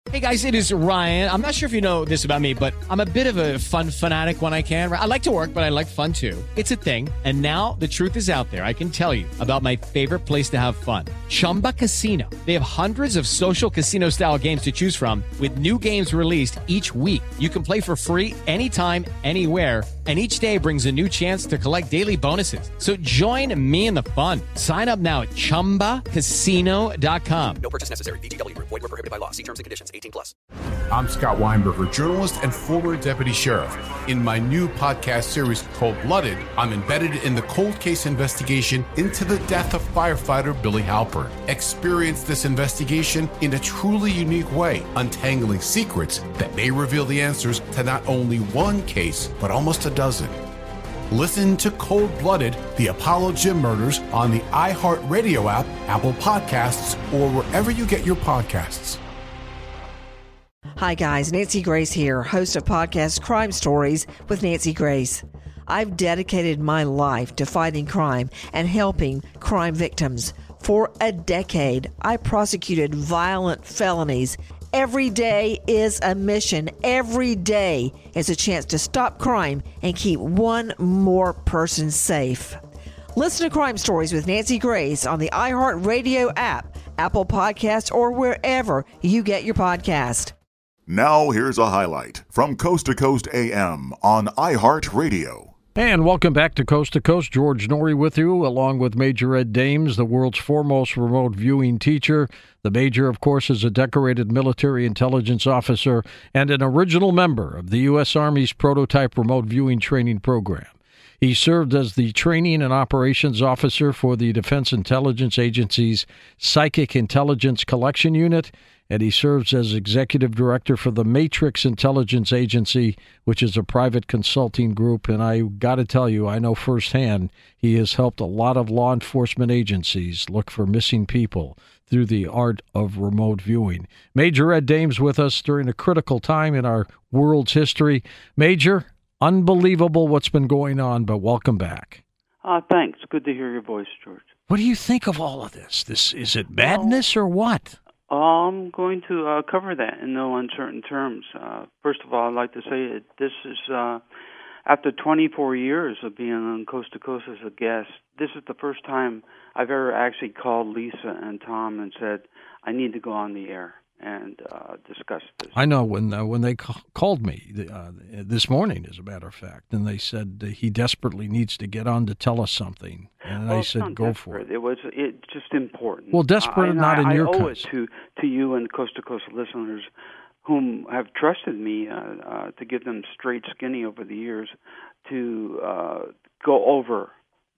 Hey guys, it is Ryan. I'm not sure if you know this about me, but I'm a bit of a fun fanatic when I can. I like to work, but I like fun too. It's a thing. And now the truth is out there. I can tell you about my favorite place to have fun. Chumba Casino. They have hundreds of social casino style games to choose from with new games released each week. You can play for free anytime, anywhere. And each day brings a new chance to collect daily bonuses. So join me in the fun. Sign up now at ChumbaCasino.com. No purchase necessary. VGW. Void where prohibited by law. See terms and conditions. 18+. I'm Scott Weinberger, journalist and former deputy sheriff. In my new podcast series, Cold-Blooded, I'm embedded in the cold case investigation into the death of firefighter Billy Halpern. Experience this investigation in a truly unique way, untangling secrets that may reveal the answers to not only one case, but almost a dozen. Listen to Cold-Blooded, The Apollo Gym Murders on the iHeartRadio app, Apple Podcasts, or wherever you get your podcasts. Hi guys, Nancy Grace here, host of podcast Crime Stories with Nancy Grace. I've dedicated my life to fighting crime and helping crime victims. For a decade, I prosecuted violent felonies. Every day is a mission. Every day is a chance to stop crime and keep one more person safe. Listen to Crime Stories with Nancy Grace on the iHeartRadio app, Apple Podcasts, or wherever you get your podcast. Now here's a highlight from Coast to Coast AM on iHeartRadio. And welcome back to Coast. George Norrie with you, along with Major Ed Dames, the world's foremost remote viewing teacher. The Major, of course, is a decorated military intelligence officer and an original member of the U.S. Army's prototype remote viewing training program. He served as the training and operations officer for the Defense Intelligence Agency's Psychic Intelligence Collection Unit, and he serves as executive director for the Matrix Intelligence Agency, which is a private consulting group. And I got to tell you, I know firsthand he has helped a lot of law enforcement agencies look for missing people through the art of remote viewing. Major Ed Dames with us during a critical time in our world's history. Major, unbelievable what's been going on, but welcome back. Thanks. Good to hear your voice, George. What do you think of all of this? Is it madness or what? I'm going to cover that in no uncertain terms. First of all, I'd like to say this is, after 24 years of being on Coast to Coast as a guest, this is the first time I've ever actually called Lisa and Tom and said, I need to go on the air and discuss this. I know when they called me this morning, as a matter of fact, and they said he desperately needs to get on to tell us something, and I said, "Go for it." It's just important. Well, desperate not in your case. I owe it to you and Coast to Coast listeners, whom have trusted me to give them straight skinny over the years to go over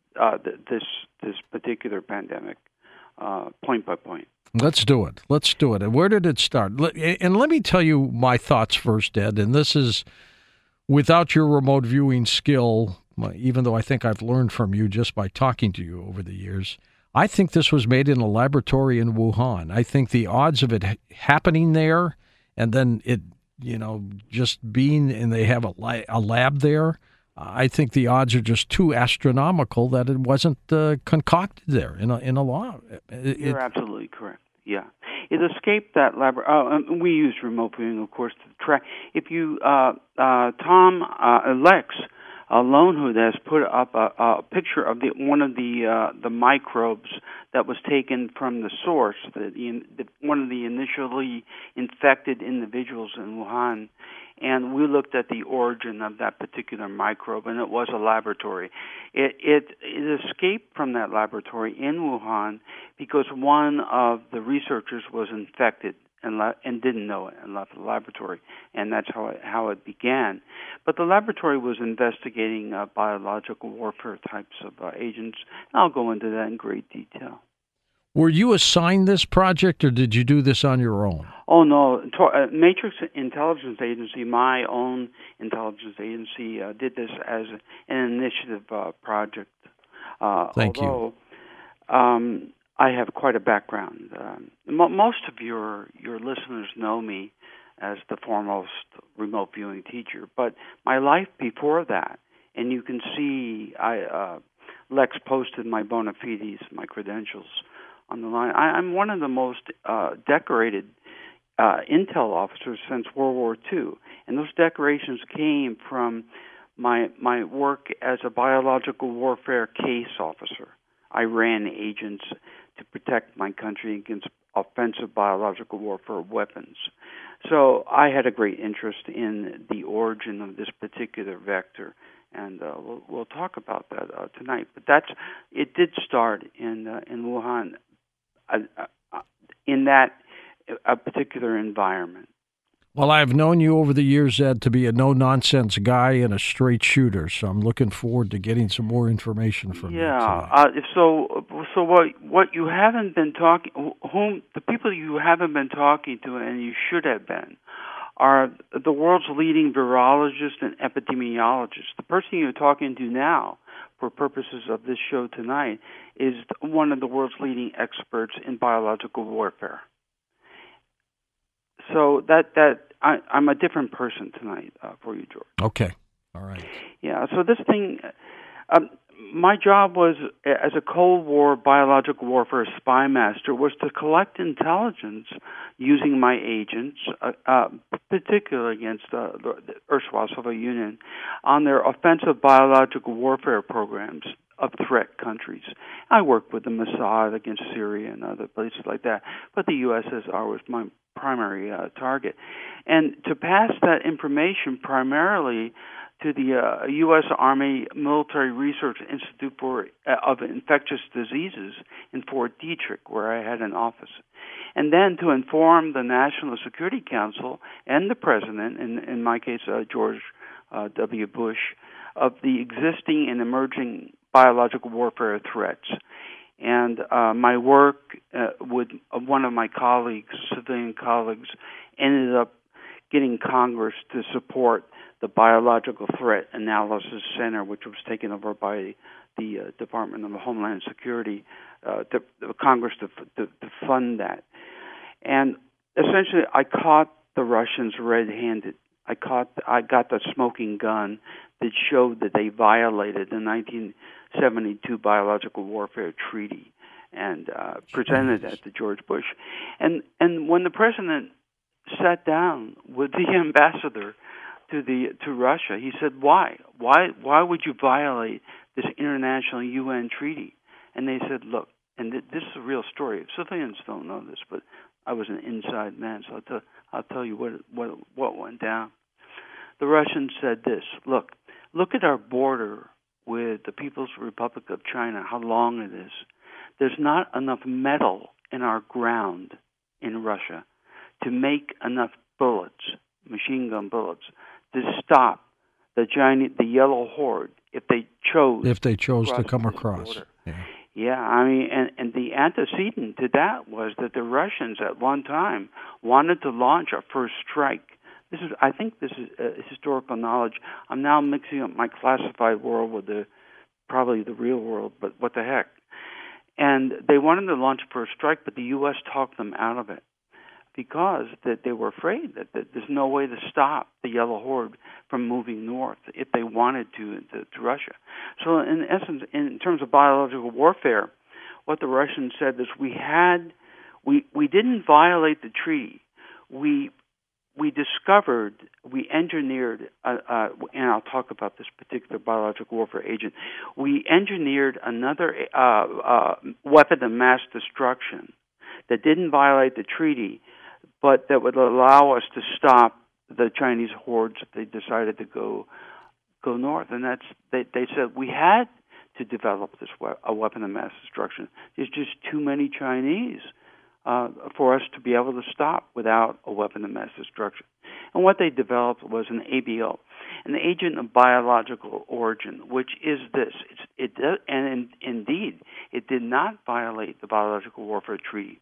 this particular pandemic point by point. Let's do it. And where did it start? And let me tell you my thoughts first, Ed. And this is without your remote viewing skill, even though I think I've learned from you just by talking to you over the years. I think this was made in a laboratory in Wuhan. I think the odds of it happening there and then it, just being, and they have a lab there, I think the odds are just too astronomical that it wasn't concocted there in a lab. You're absolutely correct. Yeah, it escaped that lab. We use remote viewing, of course, to track. If you, Lex Lonehood has put up a picture of one of the microbes that was taken from the source, one of the initially infected individuals in Wuhan. And we looked at the origin of that particular microbe, and it was a laboratory. It escaped from that laboratory in Wuhan because one of the researchers was infected and didn't know it and left the laboratory, and that's how it began. But the laboratory was investigating biological warfare types of agents, and I'll go into that in great detail. Were you assigned this project, or did you do this on your own? Oh, no. Matrix Intelligence Agency, my own intelligence agency, did this as an initiative project. Thank you. I have quite a background. Most of your listeners know me as the foremost remote viewing teacher, but my life before that, and you can see Lex posted my bona fides, my credentials, on the line. I'm one of the most decorated intel officer since World War II, and those decorations came from my work as a biological warfare case officer. I ran agents to protect my country against offensive biological warfare weapons. So I had a great interest in the origin of this particular vector, and we'll talk about that tonight. But it did start in Wuhan, in that a particular environment. Well, I've known you over the years, Ed, to be a no-nonsense guy and a straight shooter, so I'm looking forward to getting some more information from you tonight. So what you haven't been the people you haven't been talking to, and you should have been, are the world's leading virologists and epidemiologists. The person you're talking to now, for purposes of this show tonight, is one of the world's leading experts in biological warfare. So I'm a different person tonight for you, George. Okay. All right. Yeah, so this thing, my job was, as a Cold War biological warfare spy master, was to collect intelligence using my agents, particularly against the erstwhile Soviet Union, on their offensive biological warfare programs of threat countries. I worked with the Mossad against Syria and other places like that, but the USSR was my primary target. And to pass that information primarily to the U.S. Army Military Research Institute of Infectious Diseases in Fort Detrick, where I had an office. And then to inform the National Security Council and the President, in my case, George W. Bush, of the existing and emerging biological warfare threats. And my work with one of my colleagues, civilian colleagues, ended up getting Congress to support the Biological Threat Analysis Center, which was taken over by the Department of Homeland Security, the Congress to fund that. And essentially, I caught the Russians red-handed. I got the smoking gun that showed that they violated the 1972 Biological Warfare Treaty, and presented that to George Bush. And when the president sat down with the ambassador to Russia, he said, "Why would you violate this international UN treaty?" And they said, "Look," and this is a real story. Civilians don't know this, but I was an inside man, so I'll tell you what went down. The Russians said this: Look at our border with the People's Republic of China, how long it is. There's not enough metal in our ground in Russia to make enough bullets, machine gun bullets, to stop the Yellow Horde if they chose to come across. Yeah, I mean, and the antecedent to that was that the Russians at one time wanted to launch a first strike. I think this is historical knowledge. I'm now mixing up my classified world with probably the real world, but what the heck. And they wanted to launch a first strike, but the U.S. talked them out of it because that they were afraid that there's no way to stop the Yellow Horde from moving north if they wanted to Russia. So in essence, in terms of biological warfare, what the Russians said is we didn't violate the treaty. We discovered, we engineered, and I'll talk about this particular biological warfare agent, we engineered another weapon of mass destruction that didn't violate the treaty, but that would allow us to stop the Chinese hordes if they decided to go north. And they said we had to develop this a weapon of mass destruction. There's just too many Chinese for us to be able to stop without a weapon of mass destruction. And what they developed was an ABO, an agent of biological origin, which is this. Indeed, it did not violate the Biological Warfare Treaty.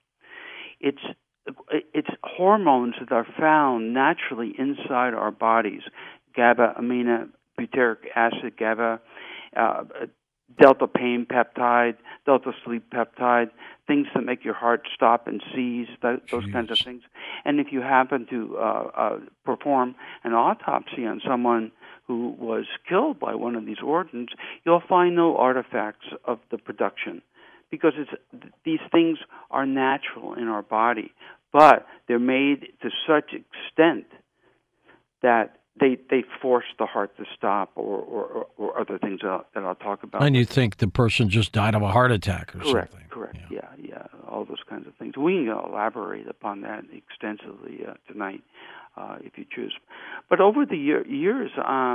It's hormones that are found naturally inside our bodies: GABA, amino butyric acid, GABA, delta pain peptide, delta sleep peptide, things that make your heart stop and seize, those kinds of things. And if you happen to perform an autopsy on someone who was killed by one of these organs, you'll find no artifacts of the production, because these things are natural in our body. but they're made to such extent that they force the heart to stop, or other things that I'll talk about. And you think the person just died of a heart attack or something? Correct. Yeah, all those kinds of things. We can elaborate upon that extensively tonight, if you choose. But over the years,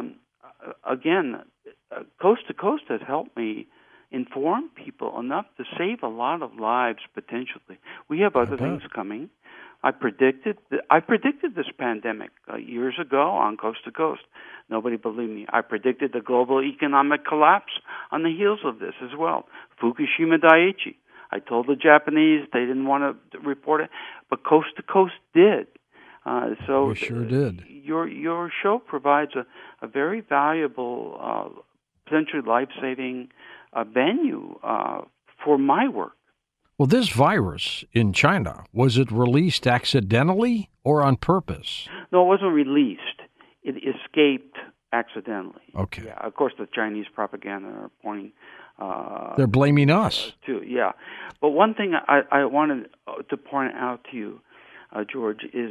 again, Coast to Coast has helped me inform people enough to save a lot of lives potentially. We have other things coming. I predicted this pandemic years ago on Coast to Coast. Nobody believed me. I predicted the global economic collapse on the heels of this as well. Fukushima Daiichi. I told the Japanese they didn't want to report it, but Coast to Coast did. So we sure did. Your show provides a very valuable, potentially life-saving venue for my work. Well, this virus in China, was it released accidentally or on purpose? No, it wasn't released. It escaped accidentally. Okay. Yeah, of course, the Chinese propaganda are pointing. They're blaming us. Too, yeah. But one thing I wanted to point out to you, George, is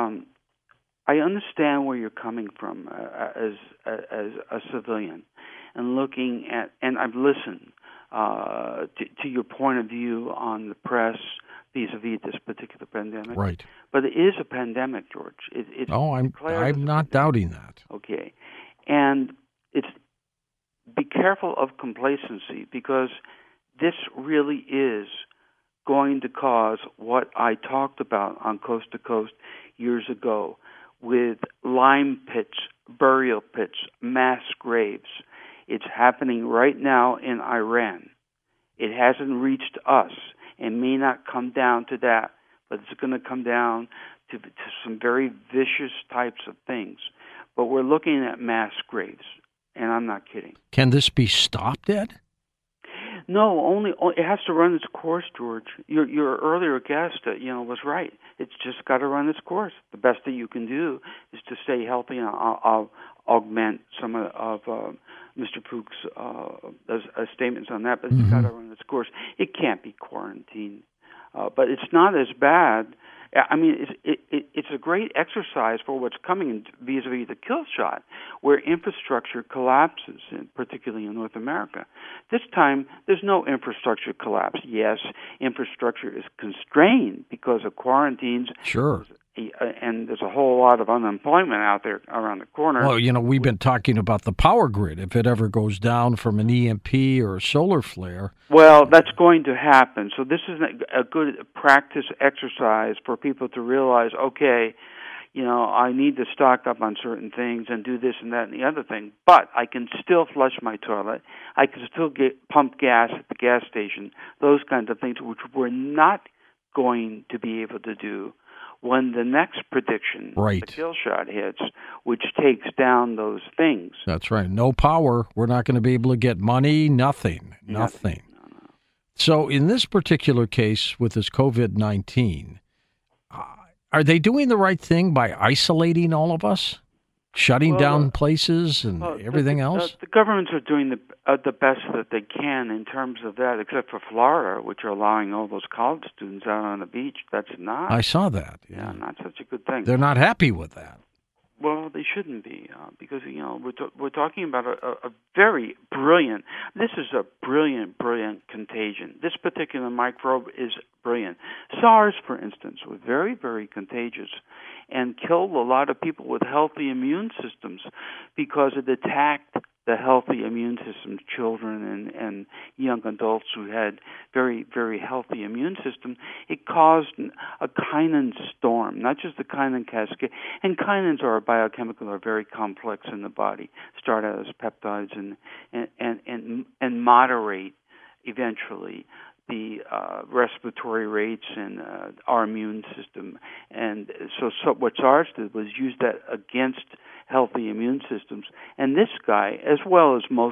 I understand where you're coming from as a civilian, and looking at, and I've listened to your point of view on the press vis-a-vis this particular pandemic. Right. But it is a pandemic, George. I'm not doubting that. Okay. And be careful of complacency, because this really is going to cause what I talked about on Coast to Coast years ago with lime pits, burial pits, mass graves. It's happening right now in Iran. It hasn't reached us. It may not come down to that, but it's going to come down to some very vicious types of things. But we're looking at mass graves, and I'm not kidding. Can this be stopped, Ed? No, only it has to run its course, George. Your earlier guest, was right. It's just got to run its course. The best that you can do is to stay healthy, and I'll augment some of Mr. Pook's statements on that. But it's got to run its course. It can't be quarantined, but it's not as bad. I mean, it's a great exercise for what's coming vis-a-vis the kill shot, where infrastructure collapses, particularly in North America. This time, there's no infrastructure collapse. Yes, infrastructure is constrained because of quarantines. Sure. And there's a whole lot of unemployment out there around the corner. Well, we've been talking about the power grid. If it ever goes down from an EMP or a solar flare. Well, that's going to happen. So this is a good practice exercise for people to realize, okay, I need to stock up on certain things and do this and that and the other thing, but I can still flush my toilet. I can still pump gas at the gas station, those kinds of things, which we're not going to be able to do when the next prediction, right, the kill shot hits, which takes down those things. That's right. No power. We're not going to be able to get money, nothing. No. So in this particular case with this COVID-19, are they doing the right thing by isolating all of us? Shutting down places and everything else? The governments are doing the best that they can in terms of that, except for Florida, which are allowing all those college students out on the beach. That's not. I saw that. Yeah, not such a good thing. They're not happy with that. Well, they shouldn't be, because we're talking about a very brilliant. This is a brilliant contagion. This particular microbe is brilliant. SARS, for instance, was very, very contagious and killed a lot of people with healthy immune systems because it attacked the healthy immune systems, children and young adults who had very, very healthy immune systems. It caused a kinin storm, not just the kinin cascade. And kinins are biochemical, are very complex in the body, start out as peptides and moderate eventually the respiratory rates and our immune system. And so what SARS did was use that against healthy immune systems. And this guy, as well as most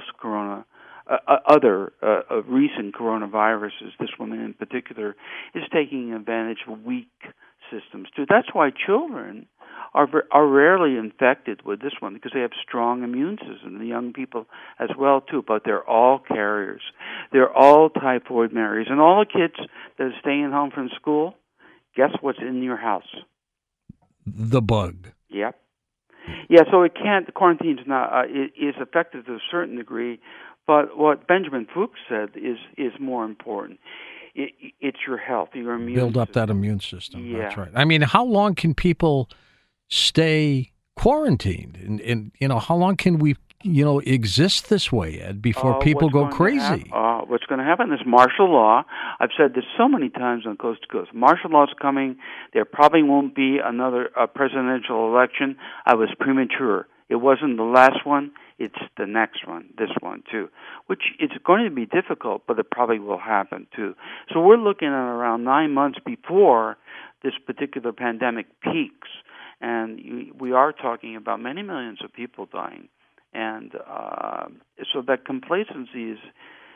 other recent coronaviruses, this one in particular, is taking advantage of weak systems too. That's why children are rarely infected with this one, because they have strong immune systems. The young people as well too, but they're all carriers. They're all typhoid carriers, and all the kids that are staying home from school Guess what's in your house? The bug. Yep. Yeah, so it can't. The quarantine's not is effective to a certain degree, but what Benjamin Fuchs said is more important. It's your health, your immune Build up system. that immune system. Yeah. That's right. I mean, how long can people stay quarantined? And how long can we, exist this way, Ed, before people go crazy? What's going to happen is martial law. I've said this so many times on Coast to Coast. Martial law is coming. There probably won't be another presidential election. I was premature. It wasn't the last one. It's the next one, this one too, which it's going to be difficult, but it probably will happen too. So we're looking at around 9 months before this particular pandemic peaks, and we are talking about many millions of people dying. And so that complacency is,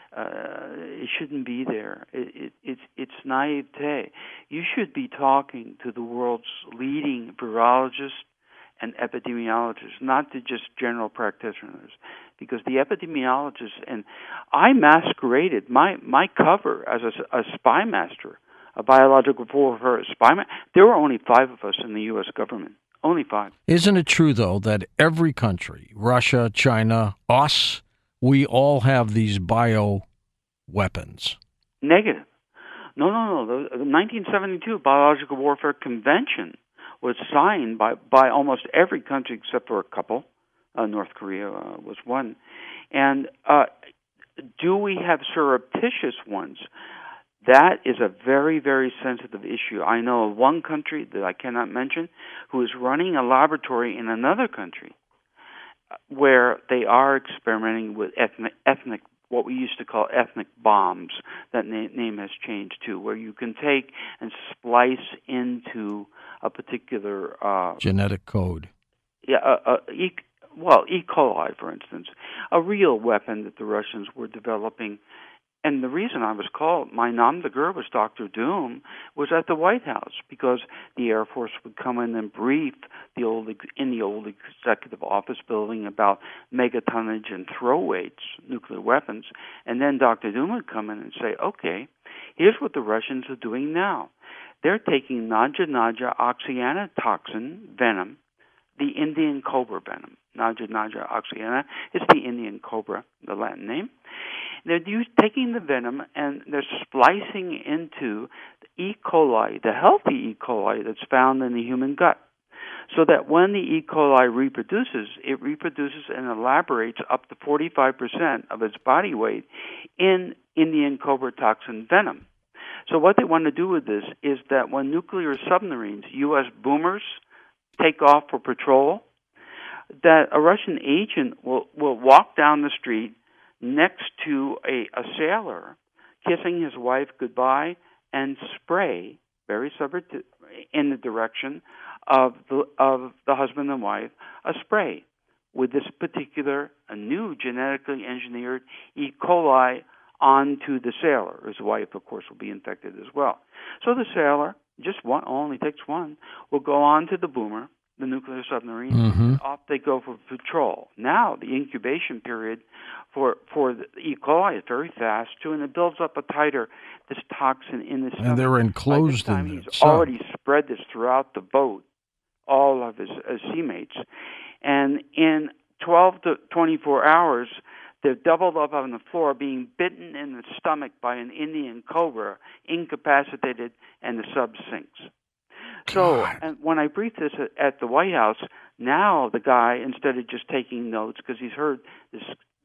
it shouldn't be there. It's naivete. You should be talking to the world's leading virologists and epidemiologists, not to just general practitioners, because the epidemiologists, and I masqueraded my cover as a spy master, a biological warfare spy master. There were only 5 of us in the U.S. government, only 5. Isn't it true, though, that every country, Russia, China, us, we all have these bio weapons? Negative. No. The 1972 Biological Warfare Convention was signed by almost every country except for a couple. North Korea was one. And do we have surreptitious ones? That is a very, very sensitive issue. I know of one country that I cannot mention who is running a laboratory in another country where they are experimenting with ethnic, what we used to call ethnic bombs. That name has changed too, where you can take and splice into a particular genetic code. Yeah, E. coli, for instance, a real weapon that the Russians were developing. And the reason I was called, my nom de guerre was Dr. Doom, was at the White House because the Air Force would come in and brief in the old executive office building about megatonnage and throw weights, nuclear weapons, and then Dr. Doom would come in and say, okay, here's what the Russians are doing now. They're taking Naja oxyana toxin venom, the Indian cobra venom. Naja oxyana is the Indian cobra, the Latin name. They're taking the venom and they're splicing into the E. coli, the healthy E. coli that's found in the human gut, so that when the E. coli reproduces, it reproduces and elaborates up to 45% of its body weight in Indian cobra toxin venom. So what they want to do with this is that when nuclear submarines, U.S. boomers, take off for patrol, that a Russian agent will walk down the street next to a sailor, kissing his wife goodbye, and spray very subtle in the direction of the husband and wife, a spray with this particular new genetically engineered E. coli onto the sailor. His wife, of course, will be infected as well. So the sailor, just one, only takes one, will go on to the boomer, the nuclear submarine, and off they go for patrol. Now, the incubation period for the E. coli is very fast, too, and it builds up this toxin in the stomach. And they're enclosed By this time, in it. he's already spread this throughout the boat, all of his seamates. And in 12 to 24 hours, they're doubled up on the floor, being bitten in the stomach by an Indian cobra, incapacitated, and the sub sinks. So, and when I briefed this at the White House, now the guy, instead of just taking notes, because he's heard this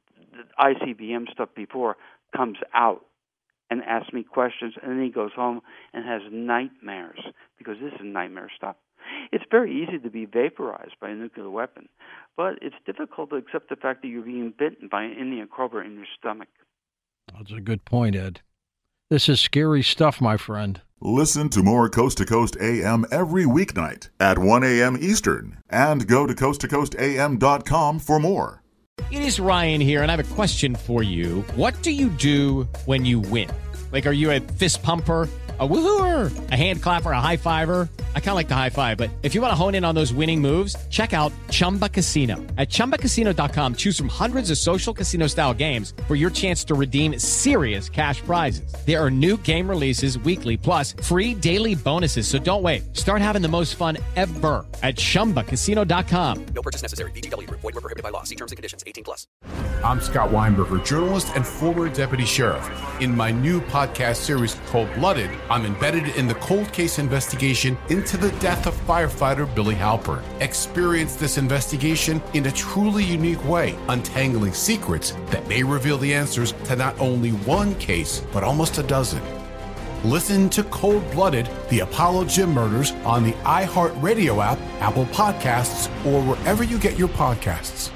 ICBM stuff before, comes out and asks me questions, and then he goes home and has nightmares, because this is nightmare stuff. It's very easy to be vaporized by a nuclear weapon, but it's difficult to accept the fact that you're being bitten by an Indian cobra in your stomach. That's a good point, Ed. This is scary stuff, my friend. Listen to more Coast to Coast AM every weeknight at 1 a.m. Eastern, and go to coasttocoastam.com for more. It is Ryan here, and I have a question for you. What do you do when you win? Like, are you a fist pumper, a woohooer, a hand clapper, a high fiver? I kind of like the high five, but if you want to hone in on those winning moves, check out Chumba Casino. At ChumbaCasino.com, choose from hundreds of social casino style games for your chance to redeem serious cash prizes. There are new game releases weekly, plus free daily bonuses. So don't wait. Start having the most fun ever at ChumbaCasino.com. No purchase necessary. VGW Group. Void where prohibited by law. See terms and conditions. 18+. I'm Scott Weinberger, journalist and former deputy sheriff. In my new podcast series, Cold Blooded, I'm embedded in the cold case investigation into the death of firefighter Billy Halpern. Experience this investigation in a truly unique way, untangling secrets that may reveal the answers to not only one case, but almost a dozen. Listen to Cold Blooded, the Apollo Gym Murders on the iHeartRadio app, Apple Podcasts, or wherever you get your podcasts.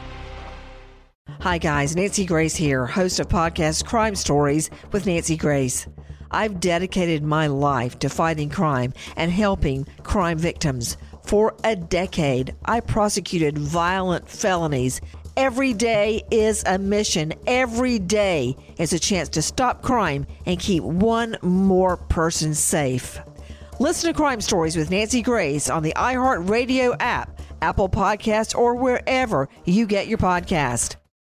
Hi guys, Nancy Grace here, host of podcast Crime Stories with Nancy Grace. I've dedicated my life to fighting crime and helping crime victims. For a decade, I prosecuted violent felonies. Every day is a mission. Every day is a chance to stop crime and keep one more person safe. Listen to Crime Stories with Nancy Grace on the iHeartRadio app, Apple Podcasts, or wherever you get your podcast.